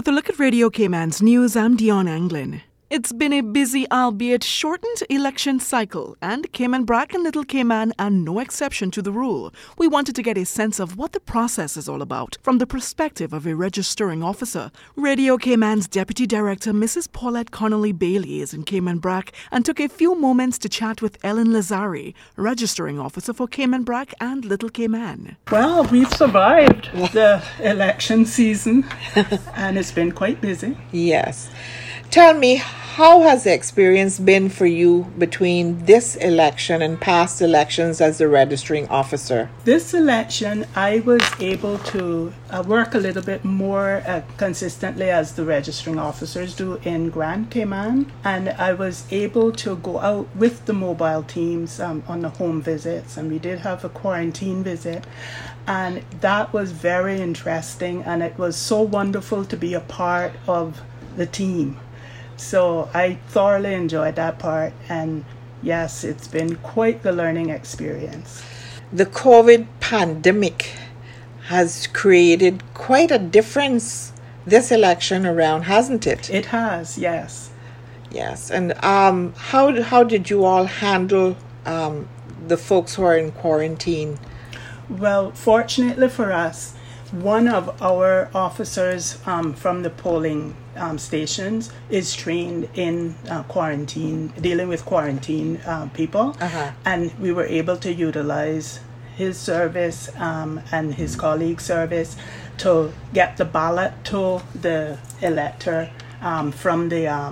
With a look at Radio Cayman's news, I'm Dion Anglin. It's been a busy, albeit shortened, election cycle, and Cayman Brac and Little Cayman are no exception to the rule. We wanted to get a sense of what the process is all about from the perspective of a registering officer. Radio Cayman's Deputy Director, Mrs. Paulette Connolly Bailey, is in Cayman Brac and took a few moments to chat with Ellen Lazari, registering officer for Cayman Brac and Little Cayman. Well, we've survived the election season, and it's been quite busy. Yes. Tell me, how has the experience been for you between this election and past elections as the registering officer? This election, I was able to work a little bit more consistently as the registering officers do in Grand Cayman, and I was able to go out with the mobile teams on the home visits, and we did have a quarantine visit, and that was very interesting, and it was so wonderful to be a part of the team. So I thoroughly enjoyed that part, and yes, it's been quite the learning experience. The COVID pandemic has created quite a difference this election around, hasn't it? It has, yes. Yes, and how did you all handle the folks who are in quarantine? Well, fortunately for us, one of our officers from the polling stations is trained in quarantine, dealing with quarantine people, and we were able to utilize his service and his colleague's service to get the ballot to the elector from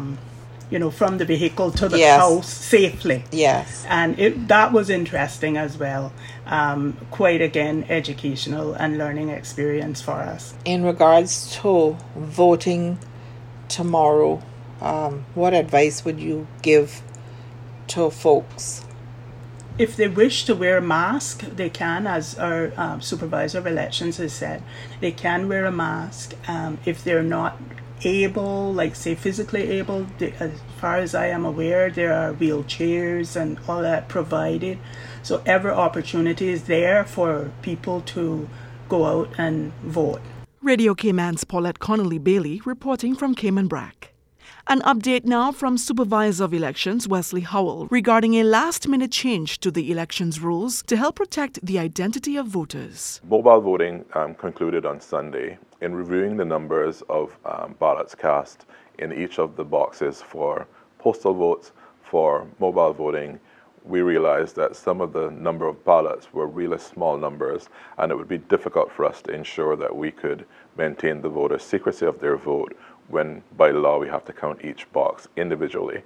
the vehicle to the house safely. Yes. And that was interesting as well. Quite, again, educational and learning experience for us. In regards to voting tomorrow, what advice would you give to folks? If they wish to wear a mask, they can, as our supervisor of elections has said. They can wear a mask. If they're not able, like say physically able, as far as I am aware, there are wheelchairs and all that provided. So every opportunity is there for people to go out and vote. Radio Cayman's Paulette Connolly Bailey reporting from Cayman Brac. An update now from Supervisor of Elections Wesley Howell regarding a last-minute change to the elections rules to help protect the identity of voters. Mobile voting concluded on Sunday. In reviewing the numbers of ballots cast in each of the boxes for postal votes, for mobile voting, we realized that some of the number of ballots were really small numbers, and it would be difficult for us to ensure that we could maintain the voters' secrecy of their vote when by law we have to count each box individually.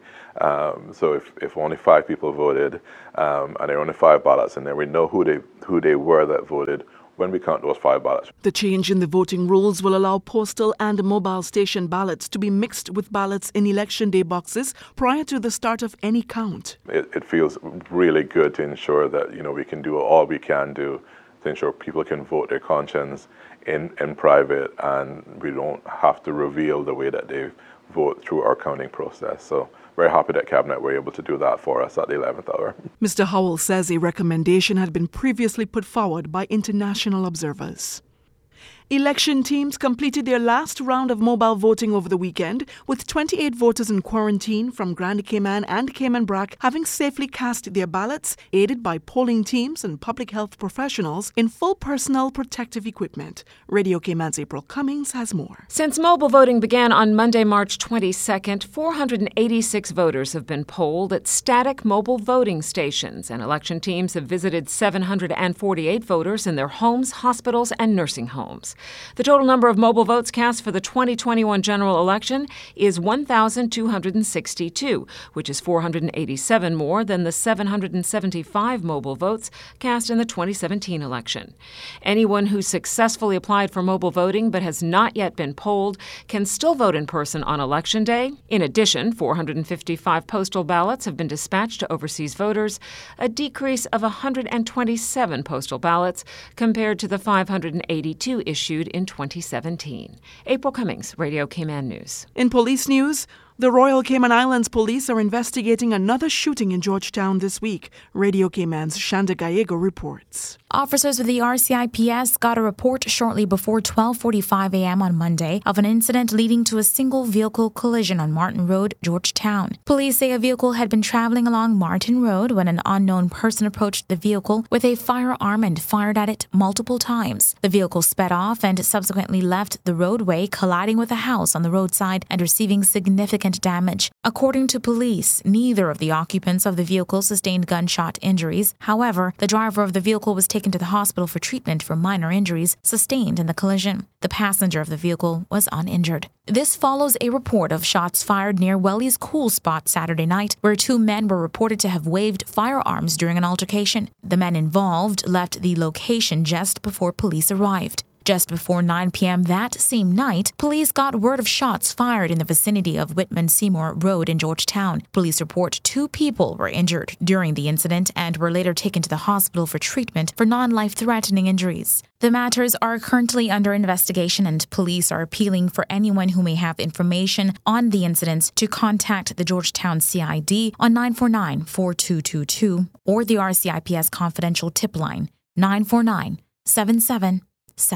So if only 5 people voted and there are only 5 ballots in there, we know who they were that voted when we count those 5 ballots. The change in the voting rules will allow postal and mobile station ballots to be mixed with ballots in election day boxes prior to the start of any count. It feels really good to ensure that we can do all we can do to ensure people can vote their conscience in private, and we don't have to reveal the way that they vote through our counting process. So very happy that Cabinet were able to do that for us at the 11th hour. Mr. Howell says a recommendation had been previously put forward by international observers. Election teams completed their last round of mobile voting over the weekend, with 28 voters in quarantine from Grand Cayman and Cayman Brac having safely cast their ballots, aided by polling teams and public health professionals in full personal protective equipment. Radio Cayman's April Cummings has more. Since mobile voting began on Monday, March 22nd, 486 voters have been polled at static mobile voting stations, and election teams have visited 748 voters in their homes, hospitals, and nursing homes. The total number of mobile votes cast for the 2021 general election is 1,262, which is 487 more than the 775 mobile votes cast in the 2017 election. Anyone who successfully applied for mobile voting but has not yet been polled can still vote in person on Election Day. In addition, 455 postal ballots have been dispatched to overseas voters, a decrease of 127 postal ballots compared to the 582 issued in 2017. April Cummings, Radio Cayman News. In police news, The Royal Cayman Islands police are investigating another shooting in Georgetown this week. Radio Cayman's Shanda Gallego reports. Officers with the RCIPS got a report shortly before 12:45 a.m. on Monday of an incident leading to a single vehicle collision on Martin Road, Georgetown. Police say a vehicle had been traveling along Martin Road when an unknown person approached the vehicle with a firearm and fired at it multiple times. The vehicle sped off and subsequently left the roadway, colliding with a house on the roadside and receiving significant damage. According to police, neither of the occupants of the vehicle sustained gunshot injuries. However, the driver of the vehicle was taken to the hospital for treatment for minor injuries sustained in the collision. The passenger of the vehicle was uninjured. This follows a report of shots fired near Welly's Cool Spot Saturday night, where 2 men were reported to have waved firearms during an altercation. The men involved left the location just before police arrived. Just before 9 p.m. that same night, police got word of shots fired in the vicinity of Whitman-Seymour Road in Georgetown. Police report 2 people were injured during the incident and were later taken to the hospital for treatment for non-life-threatening injuries. The matters are currently under investigation, and police are appealing for anyone who may have information on the incidents to contact the Georgetown CID on 949-4222 or the RCIPS confidential tip line 949-7777.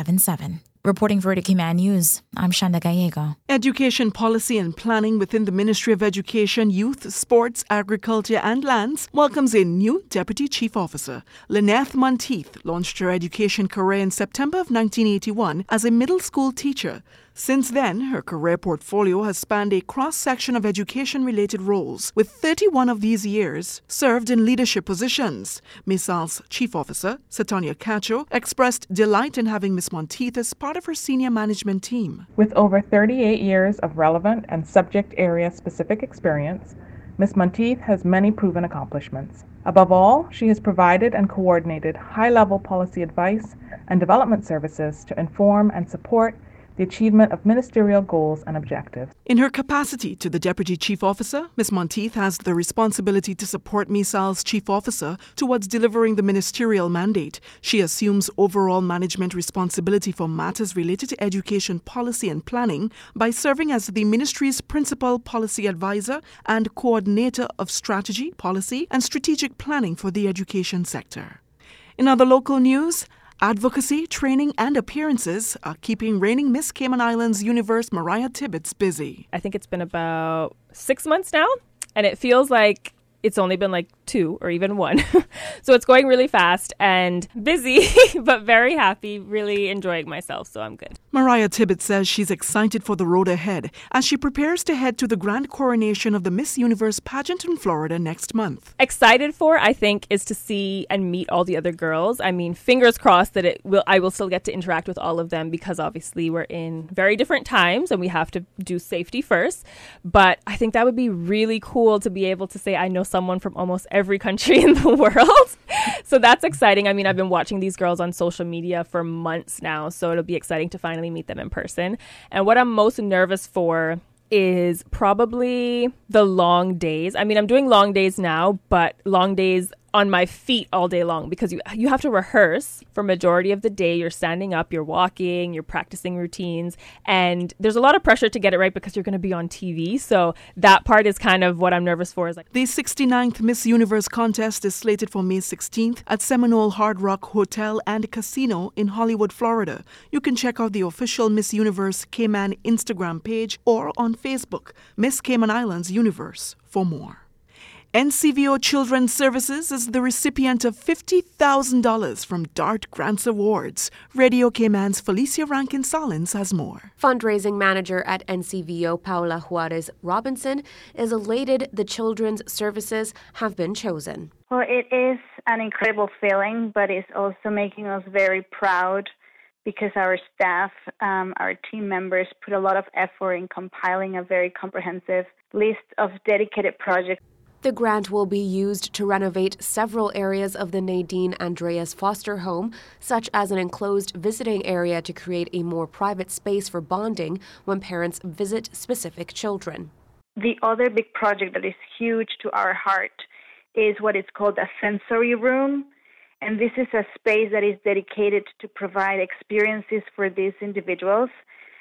Reporting for Radio Cayman News, I'm Shanda Gallego. Education policy and planning within the Ministry of Education, Youth, Sports, Agriculture and Lands welcomes a new Deputy Chief Officer. Lynette Monteith launched her education career in September of 1981 as a middle school teacher. Since then, her career portfolio has spanned a cross-section of education-related roles, with 31 of these years served in leadership positions. MISAL's Chief Officer, Satania Cacho, expressed delight in having Ms. Monteith as part of her senior management team. With over 38 years of relevant and subject area-specific experience, Ms. Monteith has many proven accomplishments. Above all, she has provided and coordinated high-level policy advice and development services to inform and support the achievement of ministerial goals and objectives. In her capacity to the Deputy Chief Officer, Ms. Monteith has the responsibility to support MISAL's Chief Officer towards delivering the ministerial mandate. She assumes overall management responsibility for matters related to education policy and planning by serving as the Ministry's principal policy advisor and coordinator of strategy, policy, and strategic planning for the education sector. In other local news, advocacy, training, and appearances are keeping reigning Miss Cayman Islands Universe Mariah Tibbetts busy. I think it's been about 6 months now, and it feels like it's only been like 2 or even 1. So it's going really fast and busy, but very happy, really enjoying myself, so I'm good. Mariah Tibbetts says she's excited for the road ahead as she prepares to head to the grand coronation of the Miss Universe pageant in Florida next month. Excited for, I think, is to see and meet all the other girls. I mean, fingers crossed that I will still get to interact with all of them, because obviously we're in very different times and we have to do safety first. But I think that would be really cool to be able to say I know someone from almost every country in the world. So that's exciting. I mean, I've been watching these girls on social media for months now, so it'll be exciting to finally meet them in person. And what I'm most nervous for is probably the long days. I mean, I'm doing long days now, but long days on my feet all day long, because you have to rehearse for majority of the day. You're standing up, you're walking, you're practicing routines, and there's a lot of pressure to get it right because you're going to be on TV. So that part is kind of what I'm nervous for. Is like the 69th Miss Universe contest is slated for May 16th at Seminole Hard Rock Hotel and Casino in Hollywood, Florida. You can check out the official Miss Universe Cayman Instagram page or on Facebook, Miss Cayman Islands Universe, for more. NCVO Children's Services is the recipient of $50,000 from DART Grants Awards. Radio Cayman's Felicia Rankin-Solins has more. Fundraising manager at NCVO, Paula Juarez Robinson, is elated the Children's Services have been chosen. Well, it is an incredible feeling, but it's also making us very proud because our staff, our team members put a lot of effort in compiling a very comprehensive list of dedicated projects. The grant will be used to renovate several areas of the Nadine Andreas Foster Home, such as an enclosed visiting area to create a more private space for bonding when parents visit specific children. The other big project that is huge to our heart is what is called a sensory room. And this is a space that is dedicated to provide experiences for these individuals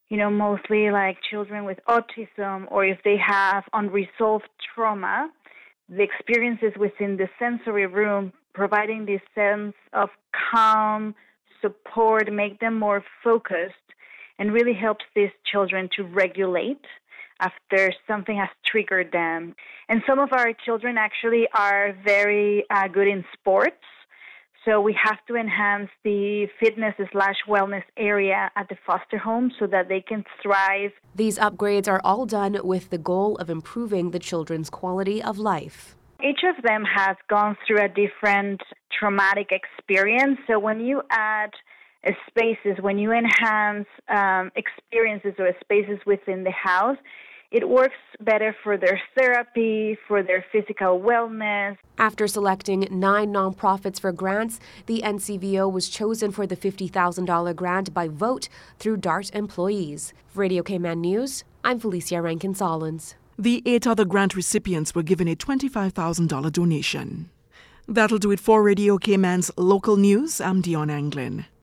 mostly like children with autism, or if they have unresolved trauma, the experiences within the sensory room, providing this sense of calm, support, make them more focused, and really helps these children to regulate after something has triggered them. And some of our children actually are very good in sports. So we have to enhance the fitness/wellness area at the foster home so that they can thrive. These upgrades are all done with the goal of improving the children's quality of life. Each of them has gone through a different traumatic experience. So when you add spaces, when you enhance experiences or spaces within the house, it works better for their therapy, for their physical wellness. After selecting 9 nonprofits for grants, the NCVO was chosen for the $50,000 grant by vote through DART employees. For Radio Cayman News, I'm Felicia Rankin-Solins. The 8 other grant recipients were given a $25,000 donation. That'll do it for Radio Cayman's local news. I'm Dion Anglin.